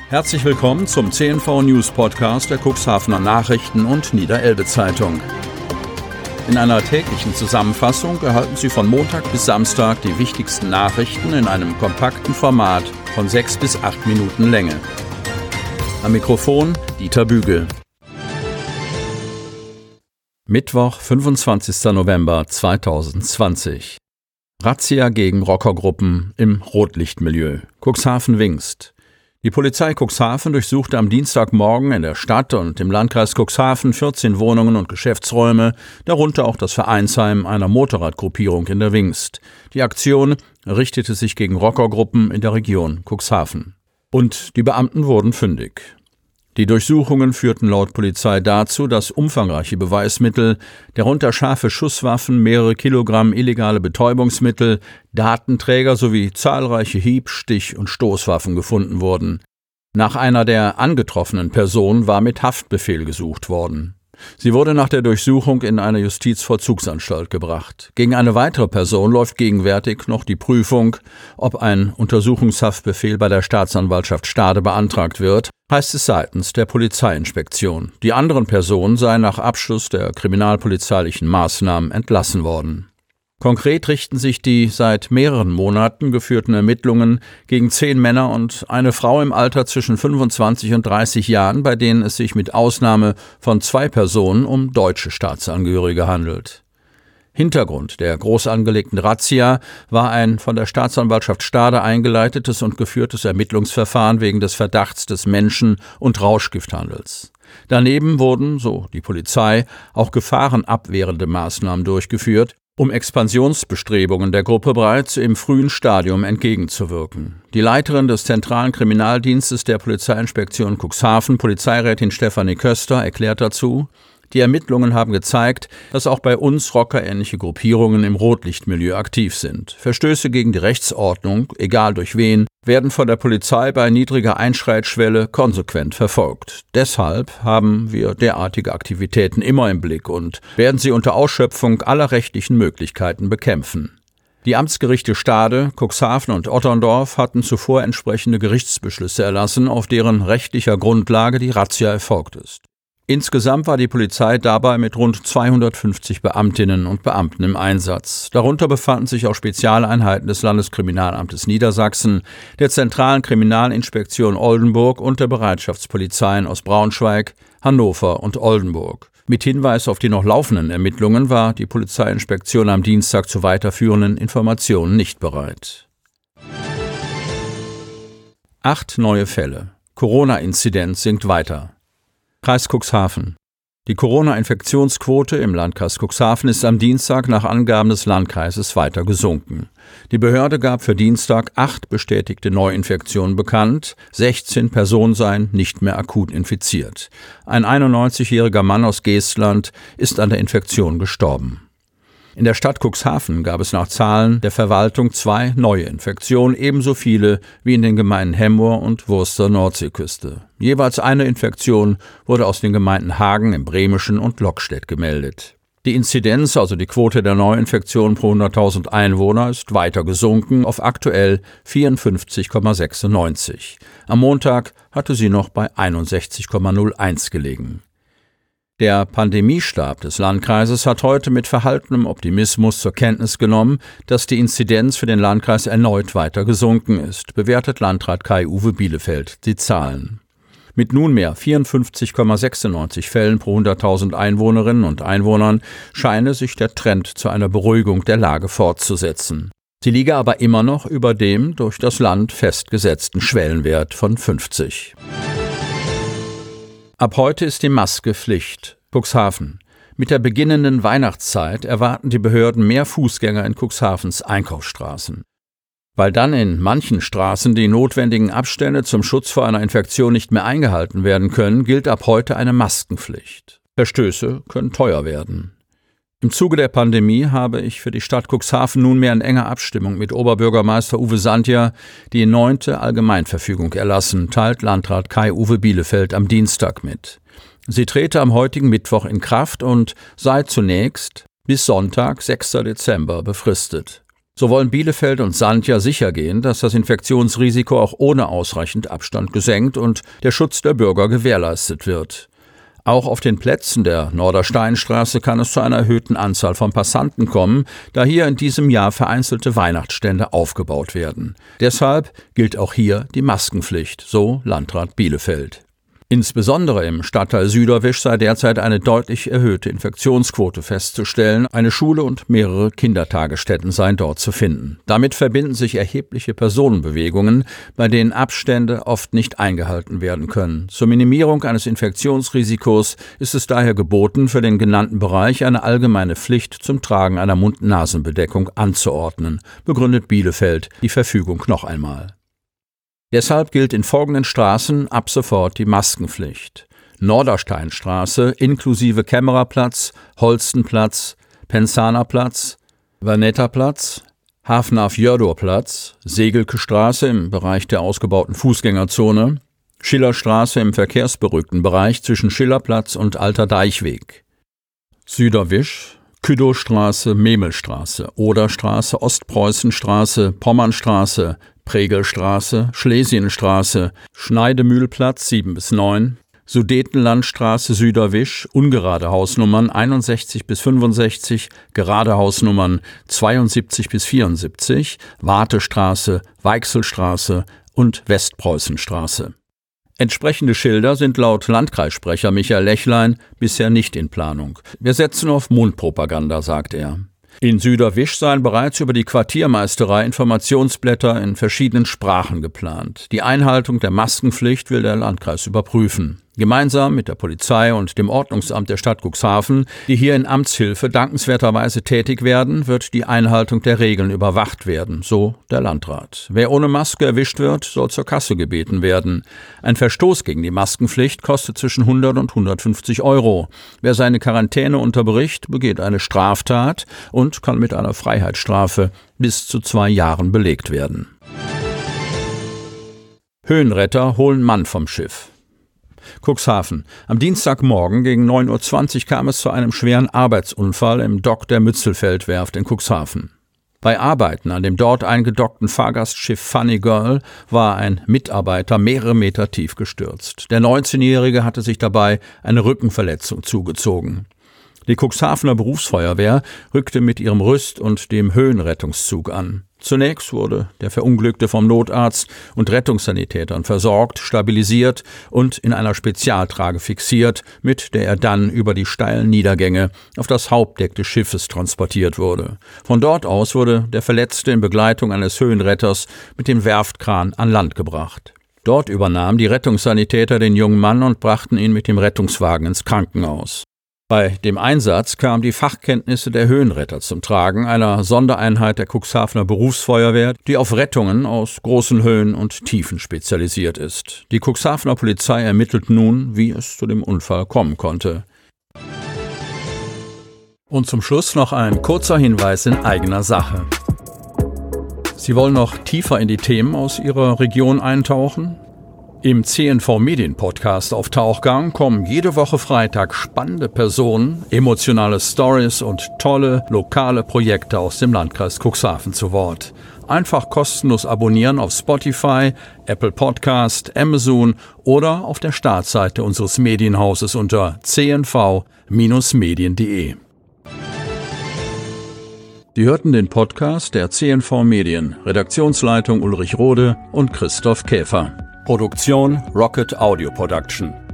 Herzlich willkommen zum CNV News Podcast der Cuxhavener Nachrichten und Niederelbe Zeitung. In einer täglichen Zusammenfassung erhalten Sie von Montag bis Samstag die wichtigsten Nachrichten in einem kompakten Format von 6 bis 8 Minuten Länge. Am Mikrofon Dieter Bügel. Mittwoch, 25. November 2020. Razzia gegen Rockergruppen im Rotlichtmilieu. Cuxhaven-Wingst. Die Polizei Cuxhaven durchsuchte am Dienstagmorgen in der Stadt und im Landkreis Cuxhaven 14 Wohnungen und Geschäftsräume, darunter auch das Vereinsheim einer Motorradgruppierung in der Wingst. Die Aktion richtete sich gegen Rockergruppen in der Region Cuxhaven. Und die Beamten wurden fündig. Die Durchsuchungen führten laut Polizei dazu, dass umfangreiche Beweismittel, darunter scharfe Schusswaffen, mehrere Kilogramm illegale Betäubungsmittel, Datenträger sowie zahlreiche Hieb-, Stich- und Stoßwaffen gefunden wurden. Nach einer der angetroffenen Personen war mit Haftbefehl gesucht worden. Sie wurde nach der Durchsuchung in eine Justizvollzugsanstalt gebracht. Gegen eine weitere Person läuft gegenwärtig noch die Prüfung, ob ein Untersuchungshaftbefehl bei der Staatsanwaltschaft Stade beantragt wird, heißt es seitens der Polizeiinspektion. Die anderen Personen seien nach Abschluss der kriminalpolizeilichen Maßnahmen entlassen worden. Konkret richten sich die seit mehreren Monaten geführten Ermittlungen gegen 10 Männer und eine Frau im Alter zwischen 25 und 30 Jahren, bei denen es sich mit Ausnahme von 2 Personen um deutsche Staatsangehörige handelt. Hintergrund der groß angelegten Razzia war ein von der Staatsanwaltschaft Stade eingeleitetes und geführtes Ermittlungsverfahren wegen des Verdachts des Menschen- und Rauschgifthandels. Daneben wurden, so die Polizei, auch gefahrenabwehrende Maßnahmen durchgeführt, um Expansionsbestrebungen der Gruppe bereits im frühen Stadium entgegenzuwirken. Die Leiterin des Zentralen Kriminaldienstes der Polizeiinspektion Cuxhaven, Polizeirätin Stefanie Köster, erklärt dazu: Die Ermittlungen haben gezeigt, dass auch bei uns rockerähnliche Gruppierungen im Rotlichtmilieu aktiv sind. Verstöße gegen die Rechtsordnung, egal durch wen, werden von der Polizei bei niedriger Einschreitschwelle konsequent verfolgt. Deshalb haben wir derartige Aktivitäten immer im Blick und werden sie unter Ausschöpfung aller rechtlichen Möglichkeiten bekämpfen. Die Amtsgerichte Stade, Cuxhaven und Otterndorf hatten zuvor entsprechende Gerichtsbeschlüsse erlassen, auf deren rechtlicher Grundlage die Razzia erfolgt ist. Insgesamt war die Polizei dabei mit rund 250 Beamtinnen und Beamten im Einsatz. Darunter befanden sich auch Spezialeinheiten des Landeskriminalamtes Niedersachsen, der Zentralen Kriminalinspektion Oldenburg und der Bereitschaftspolizeien aus Braunschweig, Hannover und Oldenburg. Mit Hinweis auf die noch laufenden Ermittlungen war die Polizeiinspektion am Dienstag zu weiterführenden Informationen nicht bereit. 8 neue Fälle. Corona-Inzidenz sinkt weiter. Kreis Cuxhaven. Die Corona-Infektionsquote im Landkreis Cuxhaven ist am Dienstag nach Angaben des Landkreises weiter gesunken. Die Behörde gab für Dienstag 8 bestätigte Neuinfektionen bekannt, 16 Personen seien nicht mehr akut infiziert. Ein 91-jähriger Mann aus Geestland ist an der Infektion gestorben. In der Stadt Cuxhaven gab es nach Zahlen der Verwaltung 2 neue Infektionen, ebenso viele wie in den Gemeinden Hemmoor und Wurster Nordseeküste. Jeweils eine Infektion wurde aus den Gemeinden Hagen im Bremischen und Lockstedt gemeldet. Die Inzidenz, also die Quote der Neuinfektionen pro 100.000 Einwohner, ist weiter gesunken auf aktuell 54,96. Am Montag hatte sie noch bei 61,01 gelegen. Der Pandemiestab des Landkreises hat heute mit verhaltenem Optimismus zur Kenntnis genommen, dass die Inzidenz für den Landkreis erneut weiter gesunken ist, bewertet Landrat Kai-Uwe Bielefeld die Zahlen. Mit nunmehr 54,96 Fällen pro 100.000 Einwohnerinnen und Einwohnern scheine sich der Trend zu einer Beruhigung der Lage fortzusetzen. Sie liege aber immer noch über dem durch das Land festgesetzten Schwellenwert von 50. Ab heute ist die Maske Pflicht. Cuxhaven. Mit der beginnenden Weihnachtszeit erwarten die Behörden mehr Fußgänger in Cuxhavens Einkaufsstraßen. Weil dann in manchen Straßen die notwendigen Abstände zum Schutz vor einer Infektion nicht mehr eingehalten werden können, gilt ab heute eine Maskenpflicht. Verstöße können teuer werden. Im Zuge der Pandemie habe ich für die Stadt Cuxhaven nunmehr in enger Abstimmung mit Oberbürgermeister Uwe Sandja die 9. Allgemeinverfügung erlassen, teilt Landrat Kai-Uwe Bielefeld am Dienstag mit. Sie trete am heutigen Mittwoch in Kraft und sei zunächst bis Sonntag, 6. Dezember, befristet. So wollen Bielefeld und Sandja sichergehen, dass das Infektionsrisiko auch ohne ausreichend Abstand gesenkt und der Schutz der Bürger gewährleistet wird. Auch auf den Plätzen der Nordersteinstraße kann es zu einer erhöhten Anzahl von Passanten kommen, da hier in diesem Jahr vereinzelte Weihnachtsstände aufgebaut werden. Deshalb gilt auch hier die Maskenpflicht, so Landrat Bielefeld. Insbesondere im Stadtteil Süderwisch sei derzeit eine deutlich erhöhte Infektionsquote festzustellen. Eine Schule und mehrere Kindertagesstätten seien dort zu finden. Damit verbinden sich erhebliche Personenbewegungen, bei denen Abstände oft nicht eingehalten werden können. Zur Minimierung eines Infektionsrisikos ist es daher geboten, für den genannten Bereich eine allgemeine Pflicht zum Tragen einer Mund-Nasen-Bedeckung anzuordnen, begründet Bielefeld die Verfügung noch einmal. Deshalb gilt in folgenden Straßen ab sofort die Maskenpflicht: Nordersteinstraße inklusive Kämmererplatz, Holstenplatz, Pensanerplatz, Vanetterplatz, Hafnarf-Jördorplatz, Segelke-Straße im Bereich der ausgebauten Fußgängerzone, Schillerstraße im verkehrsberuhigten Bereich zwischen Schillerplatz und Alter Deichweg, Süderwisch, Küdowstraße, Memelstraße, Oderstraße, Ostpreußenstraße, Pommernstraße, Pregelstraße, Schlesienstraße, Schneidemühlplatz 7-9, Sudetenlandstraße Süderwisch, ungerade Hausnummern 61 bis 65, gerade Hausnummern 72 bis 74, Wartestraße, Weichselstraße und Westpreußenstraße. Entsprechende Schilder sind laut Landkreissprecher Michael Lechlein bisher nicht in Planung. Wir setzen auf Mundpropaganda, sagt er. In Süderwisch seien bereits über die Quartiermeisterei Informationsblätter in verschiedenen Sprachen geplant. Die Einhaltung der Maskenpflicht will der Landkreis überprüfen. Gemeinsam mit der Polizei und dem Ordnungsamt der Stadt Cuxhaven, die hier in Amtshilfe dankenswerterweise tätig werden, wird die Einhaltung der Regeln überwacht werden, so der Landrat. Wer ohne Maske erwischt wird, soll zur Kasse gebeten werden. Ein Verstoß gegen die Maskenpflicht kostet zwischen 100 und 150 €. Wer seine Quarantäne unterbricht, begeht eine Straftat und kann mit einer Freiheitsstrafe bis zu 2 Jahren belegt werden. Höhenretter holen Mann vom Schiff. Cuxhaven. Am Dienstagmorgen gegen 9:20 Uhr kam es zu einem schweren Arbeitsunfall im Dock der Mützelfeldwerft in Cuxhaven. Bei Arbeiten an dem dort eingedockten Fahrgastschiff Funny Girl war ein Mitarbeiter mehrere Meter tief gestürzt. Der 19-Jährige hatte sich dabei eine Rückenverletzung zugezogen. Die Cuxhavener Berufsfeuerwehr rückte mit ihrem Rüst- und dem Höhenrettungszug an. Zunächst wurde der Verunglückte vom Notarzt und Rettungssanitätern versorgt, stabilisiert und in einer Spezialtrage fixiert, mit der er dann über die steilen Niedergänge auf das Hauptdeck des Schiffes transportiert wurde. Von dort aus wurde der Verletzte in Begleitung eines Höhenretters mit dem Werftkran an Land gebracht. Dort übernahmen die Rettungssanitäter den jungen Mann und brachten ihn mit dem Rettungswagen ins Krankenhaus. Bei dem Einsatz kamen die Fachkenntnisse der Höhenretter zum Tragen, einer Sondereinheit der Cuxhavener Berufsfeuerwehr, die auf Rettungen aus großen Höhen und Tiefen spezialisiert ist. Die Cuxhavener Polizei ermittelt nun, wie es zu dem Unfall kommen konnte. Und zum Schluss noch ein kurzer Hinweis in eigener Sache. Sie wollen noch tiefer in die Themen aus Ihrer Region eintauchen? Im CNV Medien Podcast auf Tauchgang kommen jede Woche Freitag spannende Personen, emotionale Stories und tolle lokale Projekte aus dem Landkreis Cuxhaven zu Wort. Einfach kostenlos abonnieren auf Spotify, Apple Podcast, Amazon oder auf der Startseite unseres Medienhauses unter cnv-medien.de. Sie hörten den Podcast der CNV Medien, Redaktionsleitung Ulrich Rode und Christoph Käfer. Produktion Rocket Audio Production.